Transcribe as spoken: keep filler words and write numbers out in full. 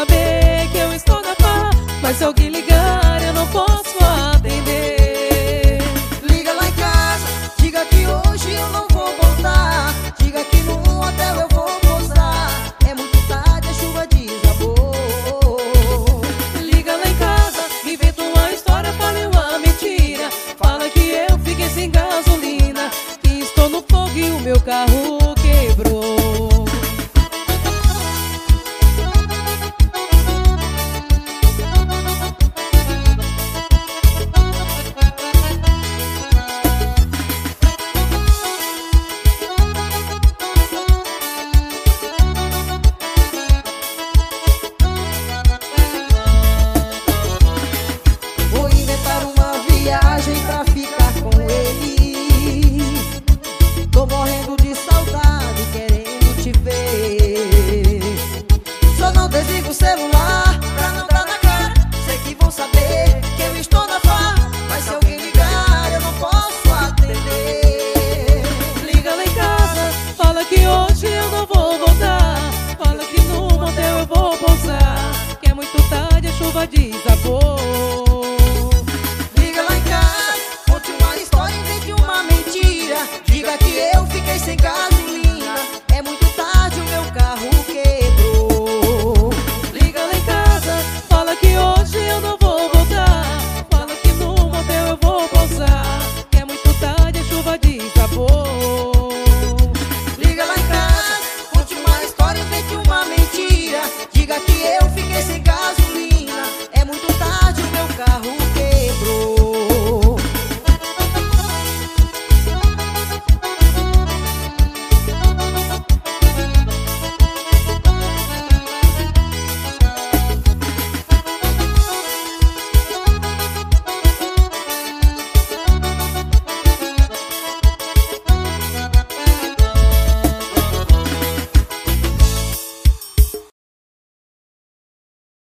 saber que eu estou na pá, mas se alguém ligar eu não posso atender. Liga lá em casa, diga que hoje eu não vou voltar. Diga que no hotel eu vou mostrar. É muito tarde, a chuva desabou. Liga lá em casa, inventa uma história, fale uma mentira. Fala que eu fiquei sem gasolina, que estou no fogo e o meu carro quebrou. Vou inventar uma viagem pra ficar com ele. Tô morrendo de saudade, querendo te ver. Só não desligo o celular pra não dar na cara. Sei que vão saber que eu estou na farra, mas se alguém ligar eu não posso atender. Liga lá em casa, fala que hoje eu não vou voltar. Fala que no motel eu vou pousar, que é muito tarde, a chuva desabou.